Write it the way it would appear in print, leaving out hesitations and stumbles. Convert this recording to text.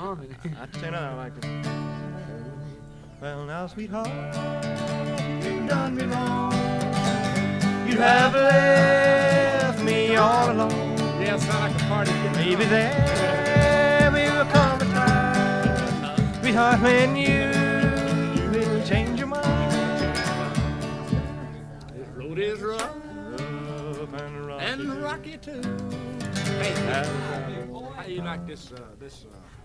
harmony. I tell you another I like this. Well, now, sweetheart, you've done me wrong. You have left me all alone. Yeah, sound like a party. Maybe there will come a time, sweetheart, when you will change your mind. This road is rough Rough and rocky. and rocky too. Hey, how you like this